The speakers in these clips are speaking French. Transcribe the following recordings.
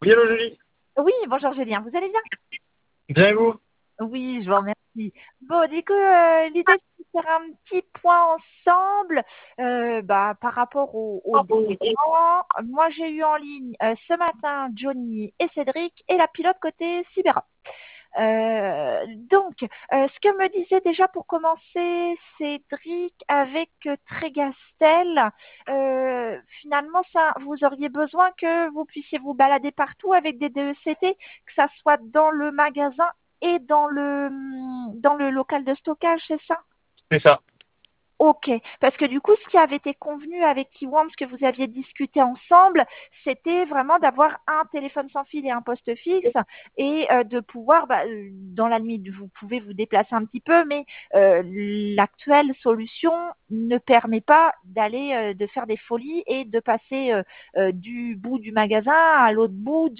Oui, allô, Julie. Oui, bonjour Julien, vous allez bien? Bien et vous? Oui, je vous remercie. Bon, du coup, l'idée c'est de faire un petit point ensemble par rapport au développement. Moi, j'ai eu en ligne ce matin Johnny et Cédric et la pilote côté Cyber. Ce que me disait déjà pour commencer Cédric avec Trégastel, finalement, ça, vous auriez besoin que vous puissiez vous balader partout avec des DECT, que ça soit dans le magasin et dans le local de stockage, c'est ça? C'est ça. Ok, parce que du coup, ce qui avait été convenu avec Kiwam, ce que vous aviez discuté ensemble, c'était vraiment d'avoir un téléphone sans fil et un poste fixe et de pouvoir, dans la limite, vous pouvez vous déplacer un petit peu, mais l'actuelle solution ne permet pas d'aller, de faire des folies et de passer du bout du magasin à l'autre bout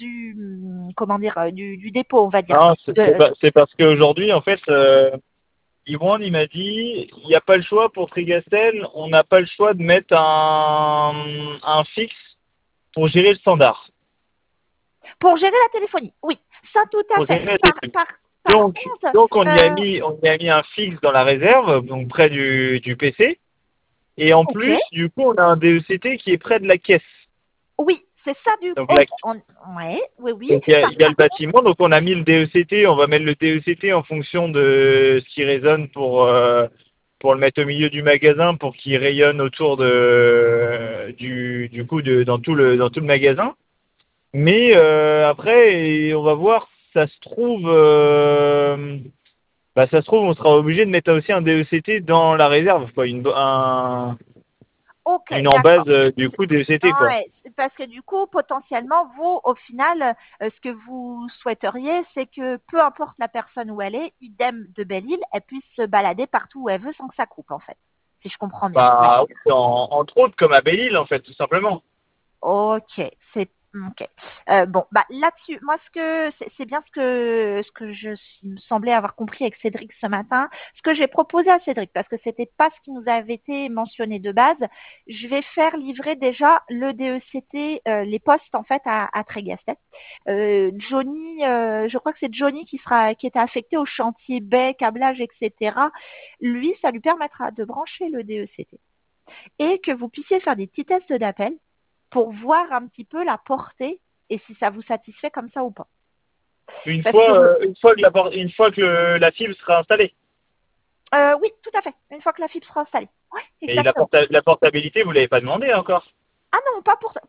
du dépôt, on va dire. Non, c'est parce qu'aujourd'hui, en fait, Yvonne, il m'a dit, il n'y a pas le choix pour Trigastel, on n'a pas le choix de mettre un fixe pour gérer le standard. Pour gérer la téléphonie, oui, ça tout à Pour fait. gérer la téléphonie. Par contre, Donc on y a mis un fixe dans la réserve, donc près du PC. Et en ok, plus, du coup, on a un DECT qui est près de la caisse. oui, c'est ça du. Donc Ok, ouais, oui, oui. donc il y a le bâtiment, donc on a mis le DECT, on va mettre le DECT en fonction de ce qui résonne pour le mettre au milieu du magasin pour qu'il rayonne autour du coup dans tout le magasin. Mais après on va voir, ça se trouve on sera obligé de mettre aussi un DECT dans la réserve quoi, Ok, une en base d'accord. du coup DECT quoi. Ouais, c'est parce que du coup, potentiellement, vous, au final, ce que vous souhaiteriez, c'est que peu importe la personne où elle est, idem de Belle-Île, elle puisse se balader partout où elle veut sans que ça coupe, en fait. Si je comprends bien. Bah entre autres comme à Belle-Île en fait tout simplement. Ok, c'est ok. Bon, là-dessus, moi c'est bien ce que me semblais avoir compris avec Cédric ce matin. Ce que j'ai proposé à Cédric, parce que c'était pas ce qui nous avait été mentionné de base, je vais faire livrer déjà le DECT, les postes en fait à Trégastet. Johnny, je crois que c'est Johnny qui était affecté au chantier baie, câblage, etc. Lui, ça lui permettra de brancher le DECT et que vous puissiez faire des petits tests d'appel pour voir un petit peu la portée et si ça vous satisfait comme ça ou pas. Parce que Une fois que la fibre sera installée. oui, tout à fait, une fois que la fibre sera installée. Oui, Et exactement. la portabilité, vous l'avez pas demandé encore. Ah non,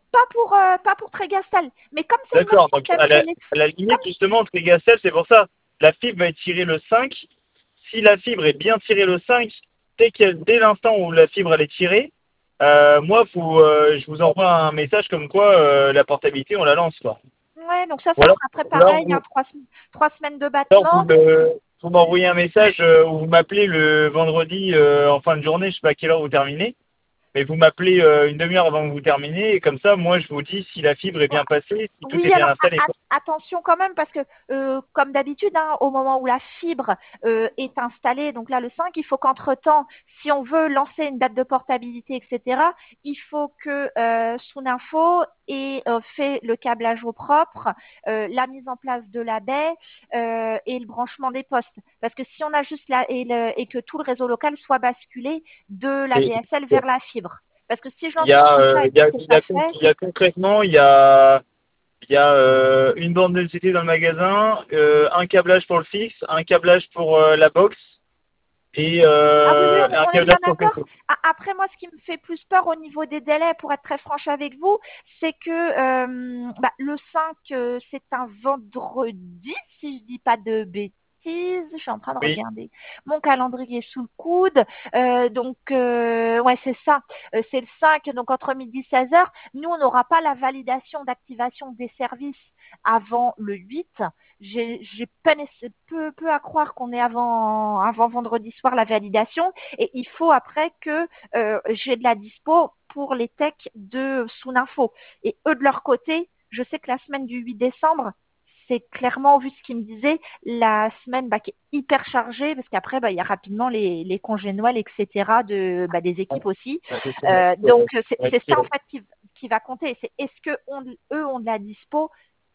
pas pour Trégastel, mais comme c'est le même D'accord, donc système à la comme limite, justement, Trigastel, c'est pour ça. La fibre va être tirée le 5. Si la fibre est bien tirée le 5, dès l'instant où la fibre elle est tirée, moi, je vous envoie un message comme quoi la portabilité, on la lance, quoi. ouais, donc ça Ou alors, sera très ou alors, pareil, hein, 3 semaines de alors battement. vous m'envoyez un message ou vous m'appelez le vendredi en fin de journée, je sais pas à quelle heure vous terminez. Mais vous m'appelez une demi-heure avant que vous terminez, et comme ça, moi, je vous dis si la fibre est bien passée, si tout est Oui, bien alors installé, quoi. attention quand même parce que comme d'habitude, hein, au moment où la fibre est installée, donc là le 5, il faut qu'entre-temps, si on veut lancer une date de portabilité, etc., il faut que Soninfo ait fait le câblage au propre, la mise en place de la baie et le branchement des postes. Parce que si on a juste et que tout le réseau local soit basculé de la Et DSL vers la fibre. Parce que si je il lance y ça a, comme ça et puis c'est pas fait, il y a concrètement, il y a une bande d'électricité dans le magasin, un câblage pour le fixe, un câblage pour la box et ah oui, oui, un on est bien câblage pour le d'accord. PC. Après, moi, ce qui me fait plus peur au niveau des délais, pour être très franche avec vous, c'est que le 5, c'est un vendredi, si je dis pas de bêtises. Je suis en train de Oui, regarder mon calendrier sous le coude. Ouais, c'est ça. C'est le 5, donc entre midi et 16 heures. Nous, on n'aura pas la validation d'activation des services avant le 8. J'ai peu à croire qu'on est avant vendredi soir la validation et il faut après que j'ai de la dispo pour les techs de Soninfo. Et eux de leur côté, je sais que la semaine du 8 décembre, c'est clairement, vu ce qu'ils me disaient, la semaine qui est hyper chargée parce qu'apraprès, il y a rapidement les congés Noël, etc. Des équipes aussi. Donc, c'est ça en fait qui va compter. C'est est-ce que eux ont de la dispo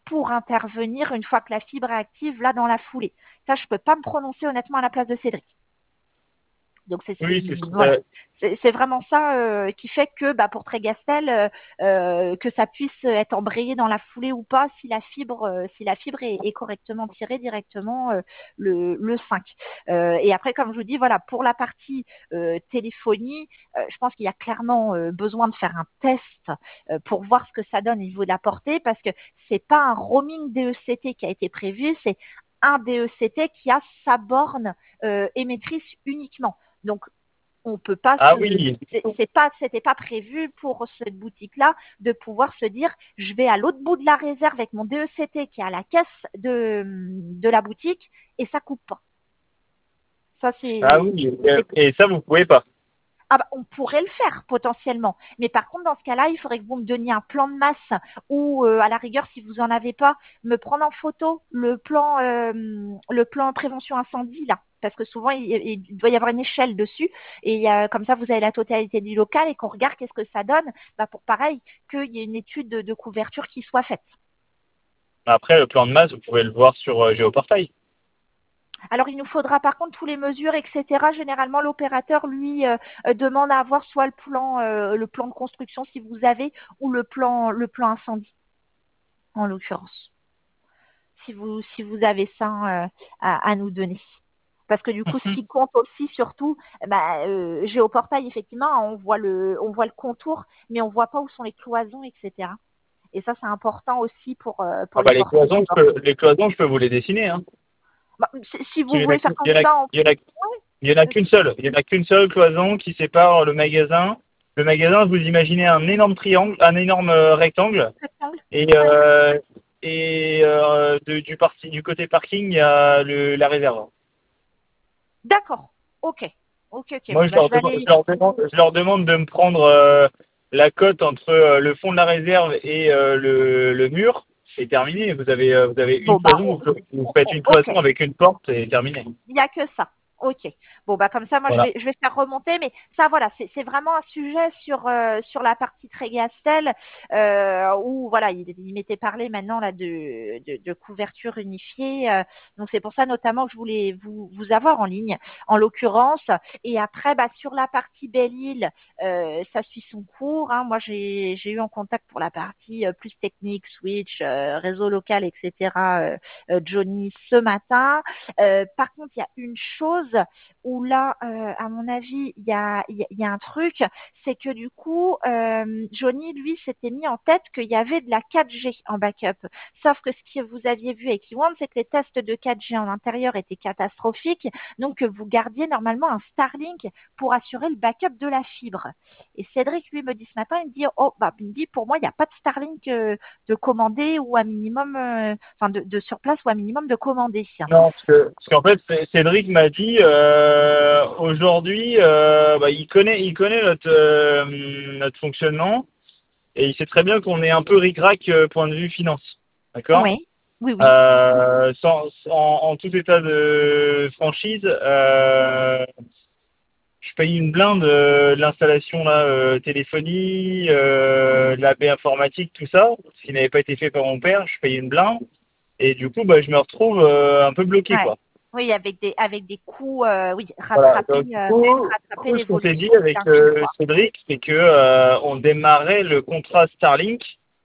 pour intervenir une fois que la fibre est active là dans la foulée. Ça, je peux pas me prononcer honnêtement à la place de Cédric. Donc Oui, voilà, c'est vraiment ça qui fait que pour Trégastel, que ça puisse être embrayé dans la foulée ou pas si la fibre est correctement tirée directement le 5. Et après, comme je vous dis, voilà, pour la partie téléphonie, je pense qu'il y a clairement besoin de faire un test pour voir ce que ça donne au niveau de la portée, parce que c'est pas un roaming DECT qui a été prévu, c'est un DECT qui a sa borne émettrice uniquement. Donc, on peut pas Ah oui, c'était pas prévu pour cette boutique-là de pouvoir se dire, je vais à l'autre bout de la réserve avec mon DECT qui est à la caisse de la boutique et ça coupe pas. Ça, ah oui, et ça, vous pouvez pas. ah on pourrait le faire potentiellement. Mais par contre, dans ce cas-là, il faudrait que vous me donniez un plan de masse ou, à la rigueur, si vous en avez pas, me prendre en photo le plan prévention incendie là. Parce que souvent, il doit y avoir une échelle dessus. Et comme ça, vous avez la totalité du local et qu'on regarde qu'est-ce que ça donne. Pour pareil, qu'il y ait une étude de couverture qui soit faite. Après, le plan de masse, vous pouvez le voir sur Géoportail. Alors, il nous faudra par contre tous les mesures, etc. Généralement, l'opérateur, lui, demande à avoir soit le plan de construction si vous avez, ou le plan incendie, en l'occurrence. Si vous avez ça à nous donner. Parce que du coup, ce qui compte aussi, surtout, Géoportail, effectivement, on voit le contour, mais on voit pas où sont les cloisons, etc. Et ça, c'est important aussi pour Ah les bah, porter. les cloisons, je peux vous les dessiner, hein. Si vous voulez faire comme ça, Il y en a qu'une seule. Il y en a qu'une seule cloison qui sépare le magasin. Le magasin, vous imaginez un énorme triangle, un énorme rectangle. Et, du côté parking, il y a la réserve. D'accord. Ok. Ok. Moi, Bon, je vais aller. je leur demande de me prendre la cote entre le fond de la réserve et le mur. C'est terminé. Vous avez une Bon, cloison. Vous faites une ok. cloison avec une porte et terminé. Il n'y a que ça. Ok. Bon, comme ça, moi, Voilà. je vais faire remonter, mais ça, voilà, c'est vraiment un sujet sur la partie Trégastel, où, voilà, il m'était parlé maintenant, là, de couverture unifiée. Donc, c'est pour ça, notamment, que je voulais vous avoir en ligne, en l'occurrence. Et après, sur la partie Belle-Île, ça suit son cours, hein. Moi, j'ai eu en contact pour la partie plus technique, switch, réseau local, etc., Johnny, ce matin. Par contre, il y a une chose où là, à mon avis, il y a un truc, c'est que du coup, Johnny, lui, s'était mis en tête qu'il y avait de la 4G en backup. Sauf que ce que vous aviez vu avec Iwan, c'est que les tests de 4G en intérieur étaient catastrophiques, donc que vous gardiez normalement un Starlink pour assurer le backup de la fibre. Et Cédric, lui, me dit ce matin, il me dit, il me dit, pour moi, il n'y a pas de Starlink de commander ou à minimum, de sur place ou à minimum de commander. Non, parce qu'en fait, Cédric m'a dit aujourd'hui, il connaît notre fonctionnement et il sait très bien qu'on est un peu ric-rac point de vue finance, d'accord? Oui, oui, oui. En tout état de franchise, je paye une blinde de l'installation là, téléphonie, de la baie informatique, tout ça, ce qui n'avait pas été fait par mon père. Je paye une blinde et du coup, je me retrouve un peu bloqué, Ouais. quoi. Oui, avec des coûts, oui, Voilà. Donc, du rattraper coup, ce qu'on s'est dit l'évolution avec d'un coup, quoi. Cédric, c'est que on démarrait le contrat Starlink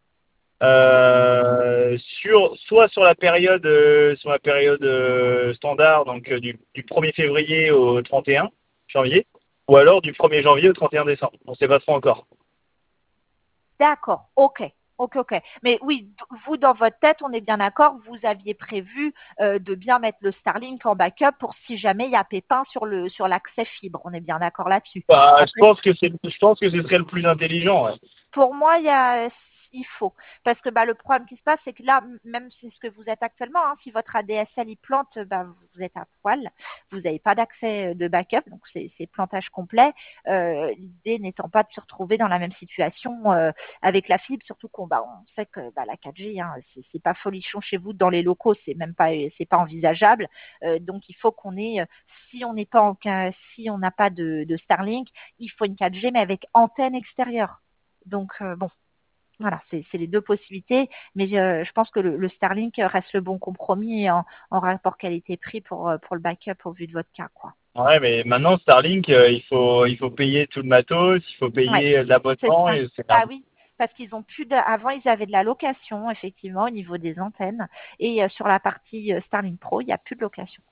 soit sur la période standard, donc du 1er février au 31 janvier, ou alors du 1er janvier au 31 décembre. On ne sait pas trop encore. D'accord, ok. Ok, ok. Mais oui, vous, dans votre tête, on est bien d'accord, vous aviez prévu de bien mettre le Starlink en backup pour si jamais il y a pépin sur l'accès fibre. On est bien d'accord là-dessus. Après, Je pense que ce serait le plus intelligent. Ouais. pour moi, il faut. Parce que le problème qui se passe, c'est que là, même c'est ce que vous êtes actuellement, hein, si votre ADSL y plante, vous êtes à poil, vous n'avez pas d'accès de backup, donc c'est plantage complet. L'idée n'étant pas de se retrouver dans la même situation avec la fibre, surtout qu'on on sait que la 4G, hein, c'est pas folichon chez vous dans les locaux, c'est pas envisageable. Donc il faut qu'on ait, si on n'est pas si on n'a pas de Starlink, il faut une 4G mais avec antenne extérieure. Donc bon, Voilà, c'est les deux possibilités, mais je pense que le Starlink reste le bon compromis en rapport qualité-prix pour le backup au vu de votre cas, quoi. Ouais, mais maintenant, Starlink, il faut payer tout le matos, il faut Ouais, payer c'est l'abonnement ça. et c'est Bah un... oui, parce qu'ils ont plus de... Avant, ils avaient de la location, effectivement, au niveau des antennes. Et sur la partie Starlink Pro, il n'y a plus de location.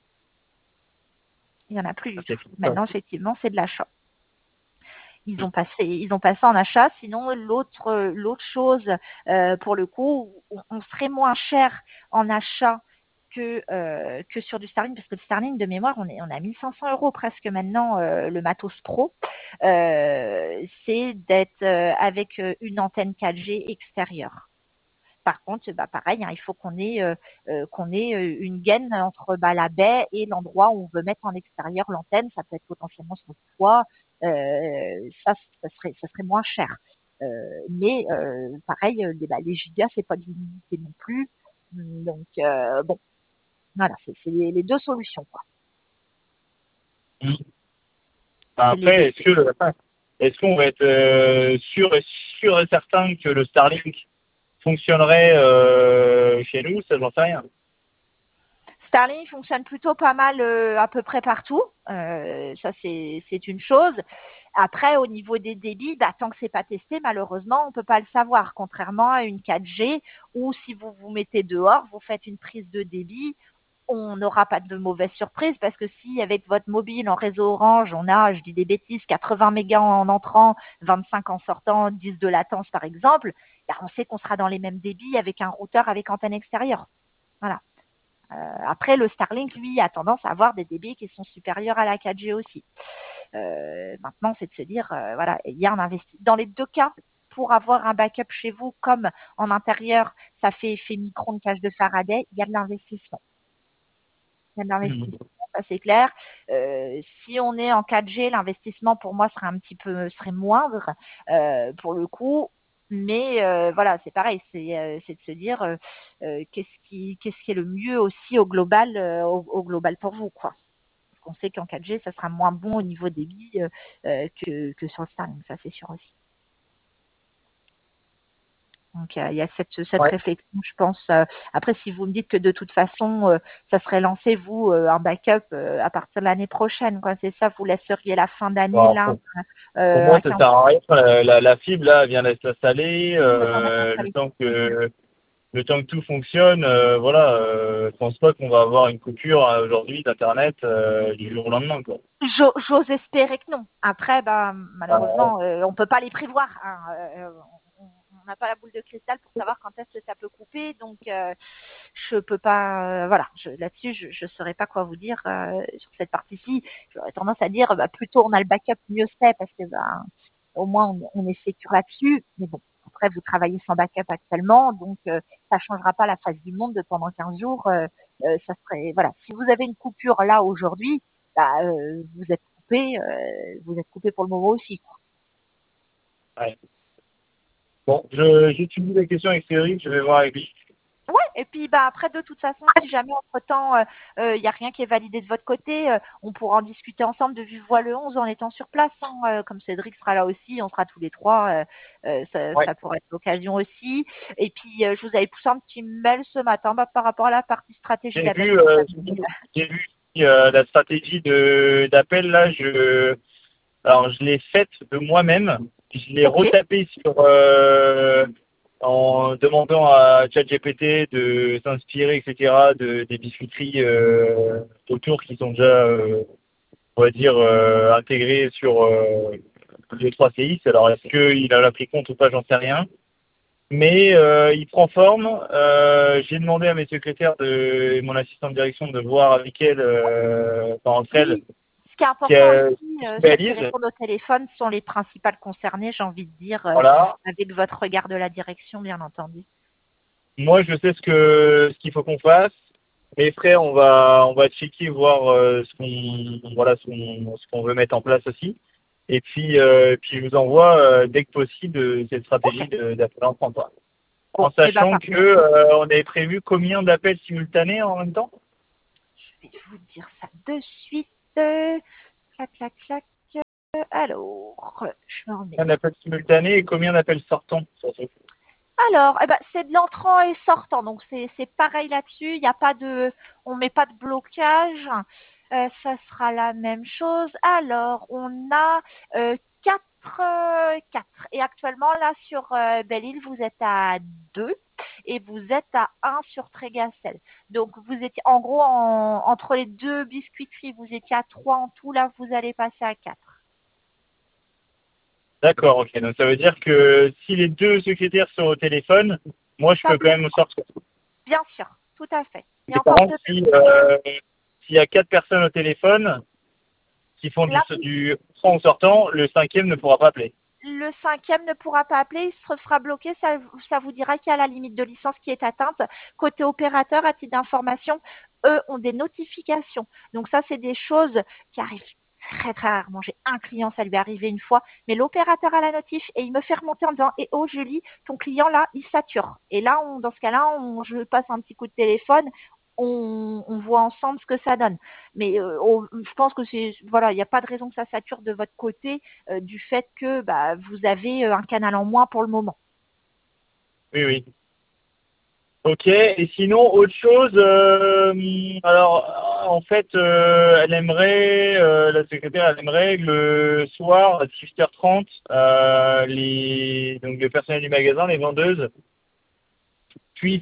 Il n'y en a plus du tout. c'est fou, ça. Maintenant, effectivement, c'est de l'achat. Ils ont passé en achat. Sinon, l'autre chose, pour le coup, on serait moins cher en achat que sur du Starlink, parce que le Starlink de mémoire, on a 1500 euros presque maintenant, le matos pro. C'est d'être avec une antenne 4G extérieure. Par contre, bah, pareil, hein, il faut qu'on ait une gaine entre la baie et l'endroit où on veut mettre en extérieur l'antenne. Ça peut être potentiellement sur le toit. Ça serait moins cher. Mais pareil, les gigas, c'est pas illimité non plus. Donc bon, voilà, c'est les deux solutions, quoi. Mm. C'est les deux. Après, est-ce qu'on va être sûr et certain que le Starlink fonctionnerait chez nous? Ça, j'en sais rien. Starlink fonctionne plutôt pas mal à peu près partout. Ça, c'est une chose. Après, au niveau des débits, tant que c'est pas testé, malheureusement, on peut pas le savoir. Contrairement à une 4G où si vous vous mettez dehors, vous faites une prise de débit, on n'aura pas de mauvaise surprise parce que si avec votre mobile en réseau Orange, on a, je dis des bêtises, 80 mégas en entrant, 25 en sortant, 10 de latence par exemple, on sait qu'on sera dans les mêmes débits avec un routeur avec antenne extérieure. Voilà. Après, le Starlink, lui, a tendance à avoir des débits qui sont supérieurs à la 4G aussi. Maintenant, c'est de se dire, voilà, il y a un investissement. Dans les deux cas, pour avoir un backup chez vous, comme en intérieur, ça fait effet micro de cage de Faraday, il y a de l'investissement. Il y a de Mm. l'investissement, ça c'est clair. Si on est en 4G, l'investissement pour moi serait moindre pour le coup. Mais voilà, c'est pareil, c'est de se dire qu'est-ce qui est le mieux aussi au global pour vous, quoi. Parce qu'on sait qu'en 4G, ça sera moins bon au niveau débit que sur le Starlink, ça c'est sûr aussi. Donc il y a cette Ouais. réflexion, je pense. Après, si vous me dites que de toute façon, ça serait lancé, vous, un backup à partir de l'année prochaine, quoi. C'est ça, vous laisseriez la fin d'année Bon, là pour moi, à ça 15 sert à rien. La fibre, là, vient d'être installée. vous en êtes installé. Le temps que tout fonctionne, voilà, je pense pas qu'on va avoir une coupure aujourd'hui d'Internet du jour au lendemain, quoi. J'ose espérer que non. Après, bah, Euh, malheureusement, on peut pas les prévoir, hein. On n'a pas la boule de cristal pour savoir quand est-ce que ça peut couper, donc je peux pas. Voilà, là-dessus, je saurais pas quoi vous dire sur cette partie-ci. J'aurais tendance à dire, bah, plus tôt on a le backup, mieux c'est, parce que bah, au moins on est sécure là-dessus. Mais bon, après vous travaillez sans backup actuellement, donc ça changera pas la face du monde de pendant 15 jours. Ça serait voilà. Si vous avez une coupure là aujourd'hui, bah, vous êtes coupé pour le moment aussi, quoi. ouais. Bon, j'étudie la question avec Cédric, je vais voir avec lui. Ouais, et puis bah après de toute façon, si jamais entre-temps il y a rien qui est validé de votre côté, on pourra en discuter ensemble de vive voix le 11 en étant sur place, hein, comme Cédric sera là aussi, on sera tous les trois, Ouais. ça pourrait être l'occasion aussi. Et puis je vous avais poussé un petit mail ce matin par rapport à la partie stratégie J'ai d'appel. vu, la stratégie d'appel là. Alors je l'ai faite de moi-même. Je l'ai Ok, retapée en demandant à ChatGPT de s'inspirer, etc. Des biscuiteries autour qui sont déjà, on va dire, intégrées sur le 3CX. Alors est-ce qu'il en a pris compte ou pas, j'en sais rien. Mais il prend forme. J'ai demandé à mes secrétaires et mon assistant de direction de voir avec elle, entre elles, oui. Ce qui est important ce aussi, qui se c'est de réalise. répondre au téléphone sont les principales concernées, j'ai envie de dire, Voilà. avec votre regard de la direction, bien entendu. Moi, je sais ce qu'il faut qu'on fasse. Mes frères, on va checker, voir ce qu'on veut mettre en place aussi. Et puis je vous envoie dès que possible cette Ok. stratégie d'appel en France, quoi. En Bon, et ben sachant que parfait. on avait prévu combien d'appels simultanés en même temps? Je vais vous dire ça de suite. Clac, clac, clac. Alors, je me remets. Combien d'appels simultanés et combien d'appels sortants? Alors, c'est de l'entrant et sortant, donc c'est pareil là-dessus. Il n'y a pas de, on met pas de blocage. Ça sera la même chose. Alors, on a quatre. Et actuellement, là, sur Belle-Île, vous êtes à 2 et vous êtes à 1 sur Trégastel. Donc, vous étiez, en gros, entre les deux biscuiteries, vous étiez à 3 en tout. Là, vous allez passer à 4. D'accord, ok. Donc ça veut dire que si les deux secrétaires sont au téléphone, moi je Ça peux quand bloque, même sortir. bien sûr, tout à fait. Il y a Mais par encore contre, deux. s'il y a 4 personnes au téléphone qui font Là, du entrant ou sortant, le cinquième ne pourra pas appeler. le cinquième ne pourra pas appeler, il se fera bloquer. Ça vous dira qu'il y a la limite de licence qui est atteinte. Côté opérateur, à titre d'information, eux ont des notifications. Donc ça, c'est des choses qui arrivent très très rarement. J'ai un client, ça lui est arrivé une fois, mais l'opérateur a la notif et il me fait remonter en disant oh Julie, ton client là, il sature. Et là, dans ce cas-là, je passe un petit coup de téléphone, on voit ensemble ce que ça donne. Mais je pense que il n'y a pas de raison que ça sature de votre côté du fait que vous avez un canal en moins pour le moment. Oui, oui. Ok, et sinon, autre chose, alors, en fait, la secrétaire, elle aimerait que le soir, à 18h30, donc le personnel du magasin, les vendeuses, puissent,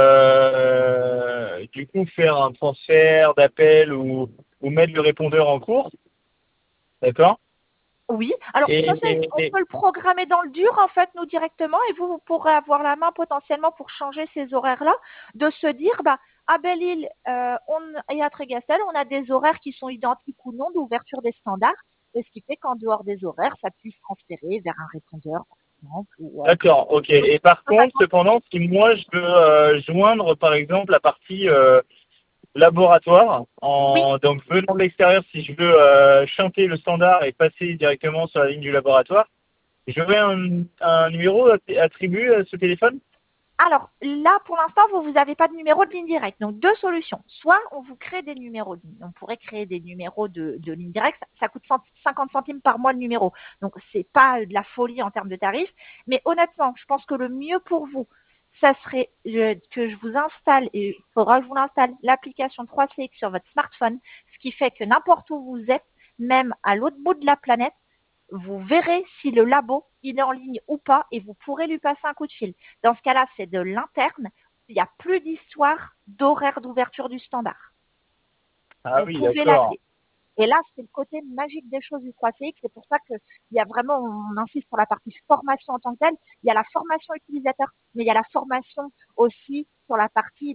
du coup, faire un transfert d'appel ou mettre le répondeur en cours, d'accord? Oui, alors ça, on Et peut le programmer dans le dur, en fait, nous directement, et vous pourrez avoir la main potentiellement pour changer ces horaires-là, de se dire, à Belle-Île et à Trégastel, on a des horaires qui sont identiques ou non d'ouverture des standards, et ce qui fait qu'en dehors des horaires, ça puisse transférer vers un répondeur, par exemple, ou d'accord, ok. Et par contre, cependant, si moi, je veux joindre, par exemple, la partie laboratoire, oui. donc venant de l'extérieur, si je veux chanter le standard et passer directement sur la ligne du laboratoire, j'aurai un numéro attribué à ce téléphone? Alors là, pour l'instant, vous n'avez pas de numéro de ligne directe. Donc deux solutions. Soit on vous crée des numéros de ligne. On pourrait créer des numéros de ligne directe. Ça coûte 50 centimes par mois le numéro. Donc c'est pas de la folie en termes de tarifs. Mais honnêtement, je pense que le mieux pour vous, ça serait que je vous installe, et il faudra que je vous l'installe, l'application 3CX sur votre smartphone, ce qui fait que n'importe où vous êtes, même à l'autre bout de la planète, vous verrez si le labo il est en ligne ou pas et vous pourrez lui passer un coup de fil. Dans ce cas-là, c'est de l'interne. Il n'y a plus d'histoire d'horaire d'ouverture du standard. Ah Vous oui, pouvez d'accord. l'appeler. Et là, c'est le côté magique des choses du 3CX. C'est pour ça qu'il y a vraiment, on insiste sur la partie formation en tant que telle. Il y a la formation utilisateur, mais il y a la formation aussi sur la partie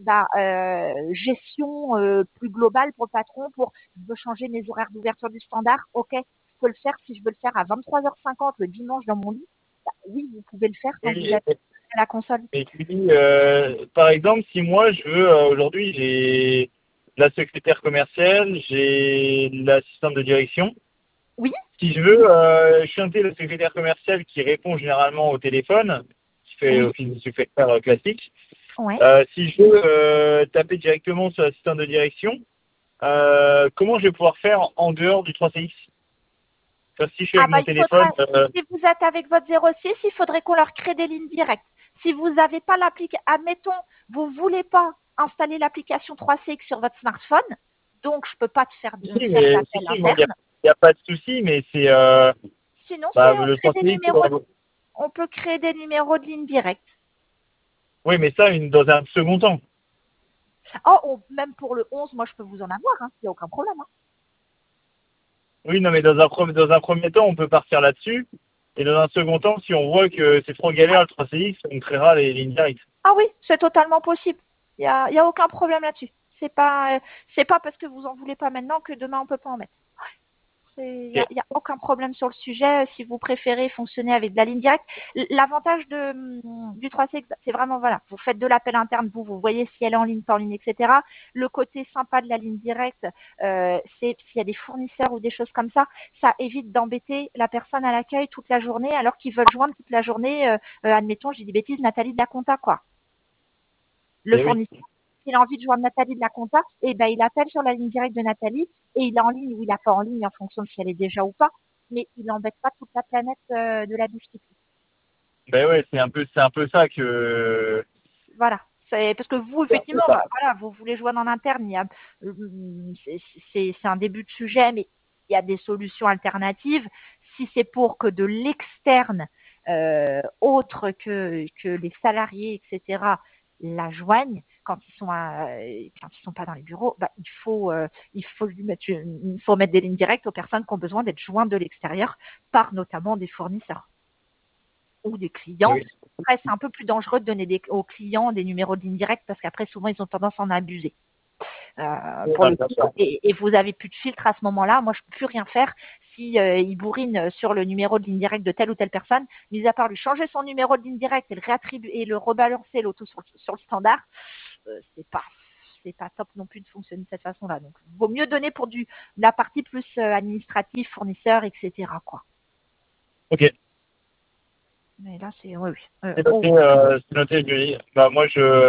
gestion plus globale pour le patron, pour je veux changer mes horaires d'ouverture du standard. OK, je peux le faire si je veux le faire à 23h50 le dimanche dans mon lit. Oui, vous pouvez le faire quand vous Oui, êtes à la console. et puis, par exemple, si moi, je veux, aujourd'hui, j'ai la secrétaire commerciale, j'ai l'assistante de direction. Oui, Si je veux chanter la secrétaire commerciale qui répond généralement au téléphone, qui fait oui, office de secrétaire classique, ouais. si je veux taper directement sur l'assistant de direction, comment je vais pouvoir faire en dehors du 3CX? Enfin, si je suis Ah avec mon il faudra, téléphone, si vous êtes avec votre 06, il faudrait qu'on leur crée des lignes directes. Si vous n'avez pas l'application, admettons, vous ne voulez pas installer l'application 3CX sur votre smartphone, donc je ne peux pas te faire, si, faire mais si, d'appel si, moi, interne. y a pas de souci, mais c'est Sinon, on le crée des 3CX. numéros, on peut créer des numéros de ligne directe. Oui, mais ça, dans un second temps. Oh, même pour le 11, moi je peux vous en avoir, il n'y a aucun problème. Oui, non, mais dans un premier temps, on peut partir là-dessus. Et dans un second temps, si on voit que c'est trop galère le 3CX, on créera les lignes directes. Ah oui, c'est totalement possible. Il y a aucun problème là-dessus. C'est pas parce que vous en voulez pas maintenant que demain on peut pas en mettre. Ok. Y a aucun problème sur le sujet si vous préférez fonctionner avec de la ligne directe. L'avantage du 3C, c'est vraiment, voilà, vous faites de l'appel interne, vous voyez si elle est en ligne, pas en ligne, etc. Le côté sympa de la ligne directe, c'est s'il y a des fournisseurs ou des choses comme ça évite d'embêter la personne à l'accueil toute la journée alors qu'ils veulent joindre toute la journée, admettons, je dis des bêtises, Nathalie de la compta, quoi. Le Et oui. fournisseur, s'il a envie de joindre Nathalie de la compta, il appelle sur la ligne directe de Nathalie et il est en ligne ou il n'est pas en ligne en fonction de si elle est déjà ou pas. mais il n'embête pas toute la planète de la biscuiterie. Ben ouais, c'est un peu ça que. Voilà. C'est parce que vous, C'est un peu effectivement, ça. bah, voilà, vous voulez joindre en interne. C'est un début de sujet, mais il y a des solutions alternatives. Si c'est pour que de l'externe, autre que les salariés, etc., la joignent quand ils sont pas dans les bureaux, bah, il faut mettre des lignes directes aux personnes qui ont besoin d'être jointes de l'extérieur par notamment des fournisseurs ou des clients. Oui. Après, c'est un peu plus dangereux de donner aux clients des numéros de ligne directe parce qu'après, souvent, ils ont tendance à en abuser. Pour Ah, le bien coup, sûr. et vous avez plus de filtre à ce moment-là. Moi, je peux plus rien faire si il bourrine sur le numéro de ligne directe de telle ou telle personne, mis à part lui changer son numéro de ligne directe et le réattribuer et le rebalancer l'auto sur le standard. C'est pas top non plus de fonctionner de cette façon-là. Donc, il vaut mieux donner pour la partie plus administrative, fournisseur, etc. quoi. Ok. Mais là, c'est oui, oui. C'est noté, Julie. Bah, moi,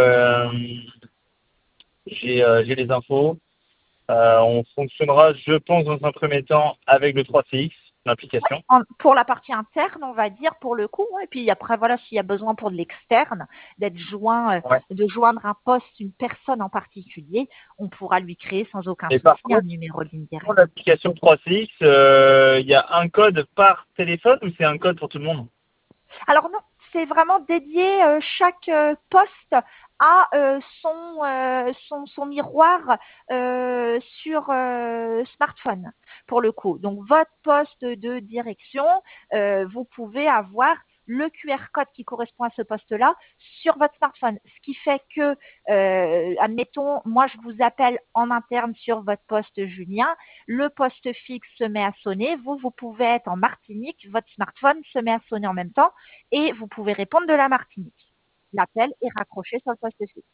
j'ai les infos. On fonctionnera, je pense, dans un premier temps avec le 3CX, l'application. Pour la partie interne, on va dire, pour le coup. Et puis après, voilà, s'il y a besoin pour de l'externe, d'être joint, Ouais. de joindre un poste, une personne en particulier, on pourra lui créer sans aucun Et par souci un contre, numéro de ligne pour directe. l'application 3CX, il y a un code par téléphone ou c'est un code pour tout le monde? Alors non, c'est vraiment dédié, chaque poste a son miroir sur smartphone, pour le coup. Donc, votre poste de direction, vous pouvez avoir le QR code qui correspond à ce poste-là sur votre smartphone. Ce qui fait que, admettons, moi, je vous appelle en interne sur votre poste Julien, le poste fixe se met à sonner, vous pouvez être en Martinique, votre smartphone se met à sonner en même temps et vous pouvez répondre de la Martinique. L'appel est raccroché sur le poste fixe.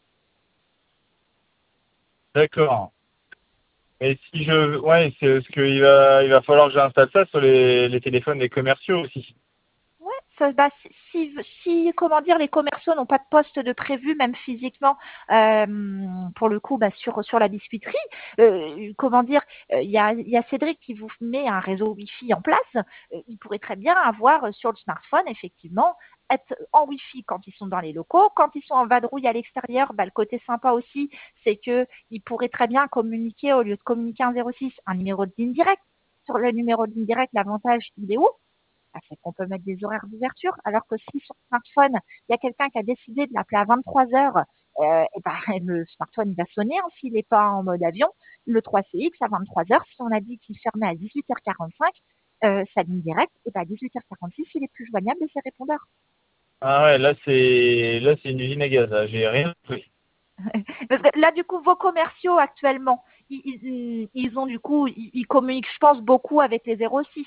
D'accord. Et si ouais, c'est ce qu'il va falloir que j'installe ça sur les téléphones des commerciaux aussi. Ouais, bah, si, comment dire, les commerciaux n'ont pas de poste de prévu, même physiquement, euh, pour le coup, bah, sur la biscuiterie, comment dire, il y a Cédric qui vous met un réseau Wi-Fi en place. Il pourrait très bien avoir sur le smartphone, effectivement, être en Wi-Fi quand ils sont dans les locaux. Quand ils sont en vadrouille à l'extérieur, bah, le côté sympa aussi, c'est que ils pourraient très bien communiquer, au lieu de communiquer un 06, un numéro de ligne directe. Sur le numéro de ligne directe, l'avantage, il est où? Ah, c'est qu'on peut mettre des horaires d'ouverture, alors que si sur le smartphone, il y a quelqu'un qui a décidé de l'appeler à 23 heures, et ben, le smartphone va sonner hein, s'il n'est pas en mode avion. Le 3CX à 23 heures, si on a dit qu'il fermait à 18h45, sa ligne directe, et ben à 18h46, il est plus joignable de ses répondeurs. Ah ouais, là c'est une usine à gaz, là. J'ai rien compris. Parce que là, du coup, vos commerciaux actuellement, ils ont du coup, ils communiquent, je pense, beaucoup avec les 06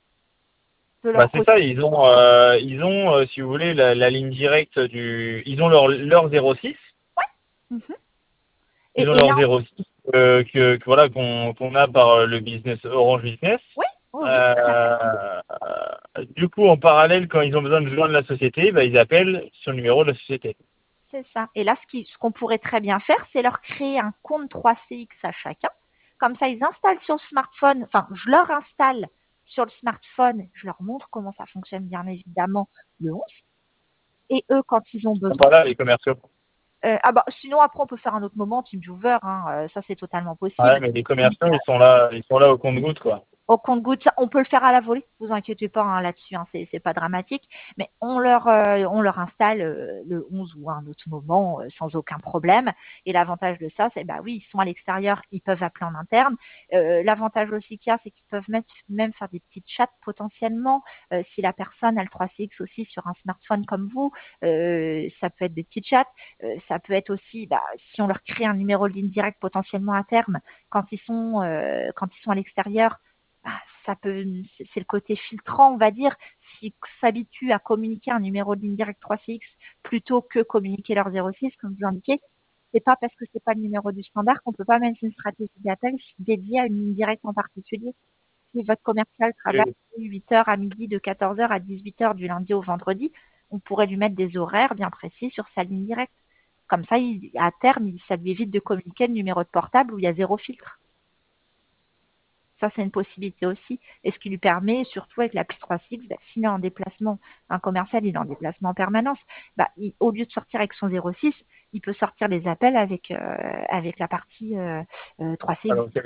de Bah leur c'est côté. ça, ils ont, si vous voulez, la ligne directe ils ont leur 06, Mhm. ils ont Et leur là, 06 voilà qu'on a par le business Orange Business. oui, oui, oui, tout à fait. Euh, du coup, en parallèle, quand ils ont besoin de joindre la société, bah, ils appellent sur le numéro de la société. C'est ça. Et là, ce qu'on pourrait très bien faire, c'est leur créer un compte 3CX à chacun. Comme ça, ils installent sur le smartphone, enfin, je leur installe sur le smartphone, je leur montre comment ça fonctionne, bien évidemment, le 11. Et eux, quand ils ont Ils sont besoin. pas là, les commerciaux. Ah bah, sinon, après, on peut faire un autre moment, TeamViewer, hein, ça, c'est totalement Ouais, possible. mais les commerciaux, ils sont là au compte-gouttes, quoi. Au compte-gouttes, on peut le faire à la volée, vous inquiétez pas hein, là-dessus, hein, c'est pas dramatique, mais on leur installe le 11 ou à un autre moment sans aucun problème. Et l'avantage de ça, c'est bah oui, ils sont à l'extérieur, ils peuvent appeler en interne. L'avantage aussi qu'il y a, c'est qu'ils peuvent même faire des petites chats potentiellement. Si la personne a le 3CX aussi sur un smartphone comme vous, ça peut être des petits chats. Ça peut être aussi, bah, si on leur crée un numéro de ligne directe potentiellement à terme, quand ils sont à l'extérieur, ah, c'est le côté filtrant, on va dire, s'ils s'habituent à communiquer un numéro de ligne directe 3CX plutôt que communiquer leur 06, comme vous indiquez. C'est pas parce que c'est pas le numéro du standard qu'on peut pas mettre une stratégie d'appel dédiée à une ligne directe en particulier. Si votre commercial travaille Et, de 8 heures à midi, de 14 heures à 18 heures du lundi au vendredi, on pourrait lui mettre des horaires bien précis sur sa ligne directe. Comme ça, à terme, ça lui évite de communiquer le numéro de portable où il y a zéro filtre. Ça, c'est une possibilité aussi. Et ce qui lui permet, surtout avec l'appli 3CX, s'il est en déplacement, un commercial, il est en déplacement en permanence, au lieu de sortir avec son 06, il peut sortir les appels avec la partie 3CX. Alors,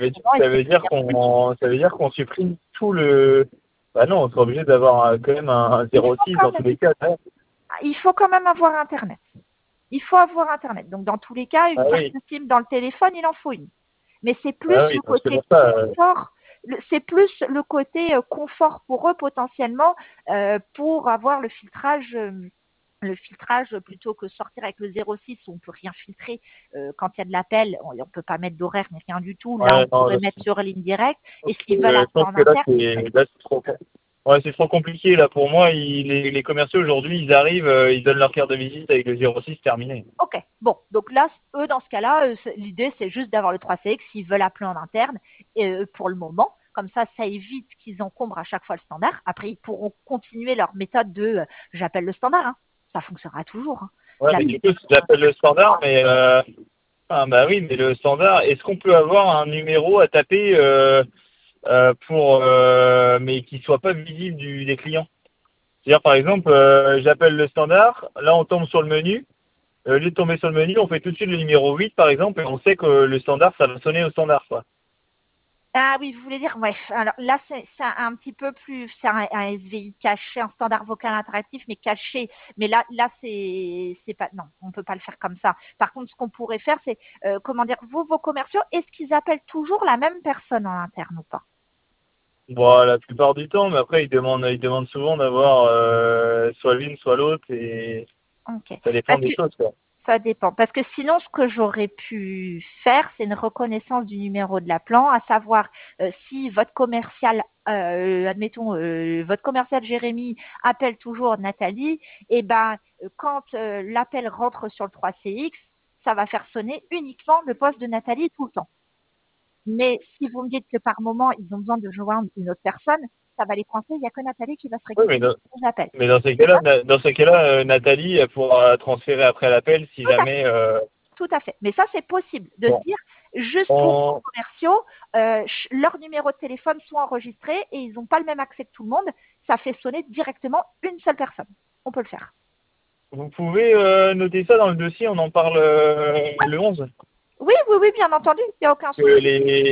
ça veut dire qu'on supprime tout le. Bah non, on sera obligé d'avoir quand même un Il faut 06 quand dans même, tous les cas. Hein. il faut quand même avoir Internet. Il faut avoir Internet. Donc, dans tous les cas, une Ah carte oui, SIM dans le téléphone, il en faut une. Mais c'est plus ah le oui, donc c'est côté pour ça. confort, c'est plus le côté confort pour eux potentiellement pour avoir le filtrage plutôt que sortir avec le 06 où on peut rien filtrer quand il y a de l'appel, on peut pas mettre d'horaire ni rien du tout. Là, Ouais, on non, pourrait mettre sur ligne directe et s'ils veulent je appeler pense en que là, interne, c'est trop. Ouais, c'est trop compliqué là pour moi. Les commerciaux aujourd'hui, ils arrivent, ils donnent leur carte de visite avec le 06 terminé. ok. Bon, donc là, eux, dans ce cas-là, l'idée, c'est juste d'avoir le 3CX s'ils veulent appeler en interne pour le moment. Comme ça évite qu'ils encombrent à chaque fois le standard. Après, ils pourront continuer leur méthode de j'appelle le standard. Hein. Ça fonctionnera toujours. Hein. Ouais, mais du coup, j'appelle le standard, mais ah, bah oui, mais le standard, est-ce qu'on peut avoir un numéro à taper pour mais qui soit pas visible des clients? C'est-à-dire, par exemple, j'appelle le standard, là on tombe sur le menu. Au lieu de tomber sur le menu, on fait tout de suite le numéro 8, par exemple, et on sait que le standard, ça va sonner au standard, quoi. Ah oui, vous voulez dire, ouais. Alors là, c'est un petit peu plus, c'est un SVI caché, un standard vocal interactif, mais caché. Mais là, c'est pas, non, on peut pas le faire comme ça. Par contre, ce qu'on pourrait faire, c'est, comment dire, vos commerciaux, est-ce qu'ils appellent toujours la même personne en interne ou pas? Bon, la plupart du temps, mais après, ils demandent souvent d'avoir soit l'une, soit l'autre, et Ok. ça dépend Parce des que choses, quoi. ça dépend. Parce que sinon, ce que j'aurais pu faire, c'est une reconnaissance du numéro de l'appelant, à savoir si votre commercial, admettons, votre commercial Jérémy appelle toujours Nathalie, et ben quand l'appel rentre sur le 3CX, ça va faire sonner uniquement le poste de Nathalie tout le temps. Mais si vous me dites que par moment, ils ont besoin de joindre une autre personne, ça va les coincer. Il n'y a que Nathalie qui va se Oui, récupérer les appels. mais dans ces cas-là, Nathalie, elle pourra transférer après l'appel si Tout à jamais. Tout à fait. Mais ça, c'est possible de se Bon, dire, juste pour les on, commerciaux, leur numéro de téléphone soit enregistré et ils n'ont pas le même accès que tout le monde. Ça fait sonner directement une seule personne. On peut le faire. vous pouvez noter ça dans le dossier, on en parle le 11. Oui, oui, oui, bien entendu. Il n'y a aucun Que souci.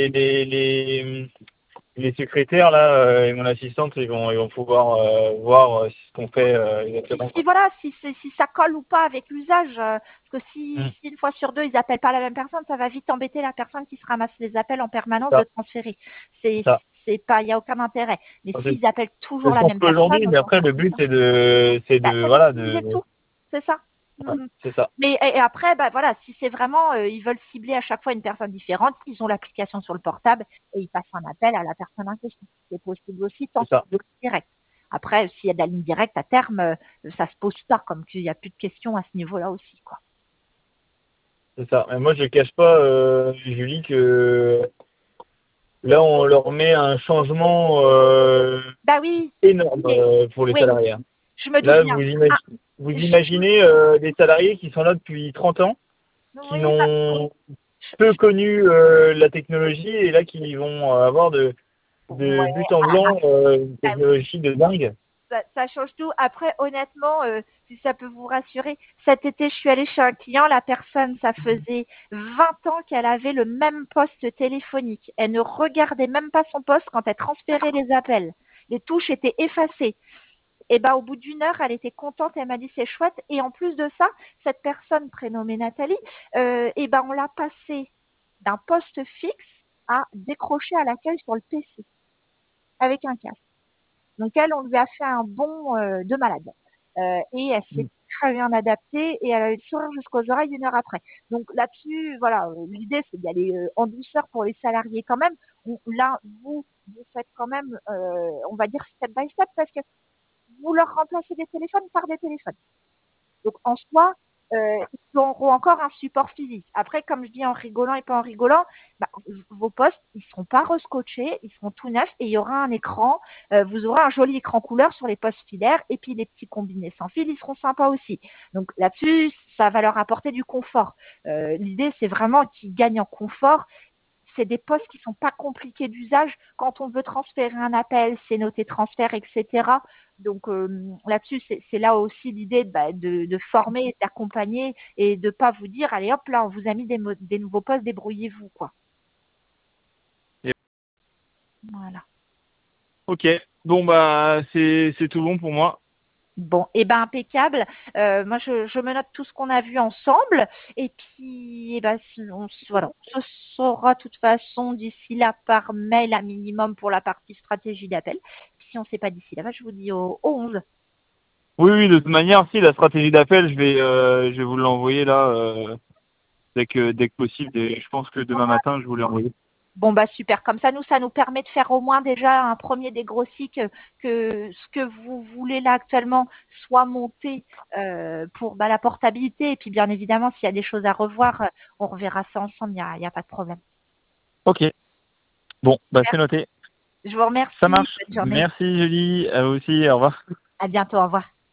les secrétaires là et mon assistante, ils vont pouvoir voir ce qu'on fait exactement, Si quoi. voilà, si ça colle ou pas avec l'usage, parce que Mm. si une fois sur deux ils appellent pas la même personne, ça va vite embêter la personne qui se ramasse les appels en permanence de Ça, transférer. C'est ça. c'est pas, il y a aucun intérêt. Mais C'est s'ils appellent toujours c'est ce la qu'on même fait personne, aujourd'hui, mais autant après faire le comme but ça. c'est de C'est voilà d'optimiser le de tout, c'est ça. ouais, Mhm. c'est ça. Mais et après, voilà, si c'est vraiment, ils veulent cibler à chaque fois une personne différente, ils ont l'application sur le portable et ils passent un appel à la personne en question. C'est possible aussi tant C'est qu'il ça. y a de ligne directe. Après, s'il y a de la ligne directe à terme, ça se pose pas, comme qu'il n'y a plus de questions à ce niveau-là aussi, quoi. C'est ça. Mais moi, je cache pas, Julie, que là, on leur met un changement Bah oui, énorme mais pour les oui, salariés. Hein. je me doute Là, bien. Ah, vous je, imaginez des salariés qui sont là depuis 30 ans, qui oui, n'ont peu je- connu la technologie et là qui vont avoir de ouais, but en blanc une ah oui. technologie de dingue. Ça change tout. Après, honnêtement, si ça peut vous rassurer, cet été, je suis allée chez un client. La personne, ça faisait 20 ans qu'elle avait le même poste téléphonique. Elle ne regardait même pas son poste quand elle transférait les appels. Les touches étaient effacées. Et ben, au bout d'une heure, elle était contente. Elle m'a dit c'est chouette. Et en plus de ça, cette personne prénommée Nathalie, et ben, on l'a passée d'un poste fixe à décrocher à l'accueil sur le PC avec un casque. Donc elle, on lui a fait un bond de malade. Et elle s'est très bien adaptée et elle a eu le sourire jusqu'aux oreilles une heure après. Donc là-dessus, voilà, l'idée c'est d'y aller en douceur pour les salariés quand même. Là, vous faites quand même, on va dire step by step parce que vous leur remplacez des téléphones par des téléphones. Donc en soi, ils auront encore un support physique. Après, comme je dis en rigolant et pas en rigolant, bah, vos postes, ils seront pas rescotchés, ils seront tout neufs et il y aura un écran. Vous aurez un joli écran couleur sur les postes filaires et puis les petits combinés sans fil, ils seront sympas aussi. Donc là-dessus, ça va leur apporter du confort. L'idée, c'est vraiment qu'ils gagnent en confort c'est des postes qui sont pas compliqués d'usage. Quand on veut transférer un appel, c'est noté transfert, etc. Donc là-dessus, c'est là aussi l'idée de former, d'accompagner et de pas vous dire, allez hop, là, on vous a mis des nouveaux postes, débrouillez-vous, quoi. Et- Voilà. Ok, bon bah c'est tout bon pour moi. Bon, et ben impeccable. Moi, je me note tout ce qu'on a vu ensemble. Et puis, voilà, on se saura de toute façon d'ici là par mail à minimum pour la partie stratégie d'appel. Si on ne sait pas d'ici là, je vous dis au 11. Oui, oui, de toute manière, si la stratégie d'appel, je vais vous l'envoyer là dès que possible. Et je pense que demain matin, je vous l'ai envoyé. Bon, bah super. Comme ça nous permet de faire au moins déjà un premier dégrossi que ce que vous voulez là actuellement soit monté pour la portabilité. Et puis, bien évidemment, s'il y a des choses à revoir, on reverra ça ensemble. Il y a pas de problème. Ok, bon, bah c'est noté. Je vous Ça remercie. marche. Bonne journée. Merci Julie, à vous aussi, au revoir. À bientôt. Au revoir.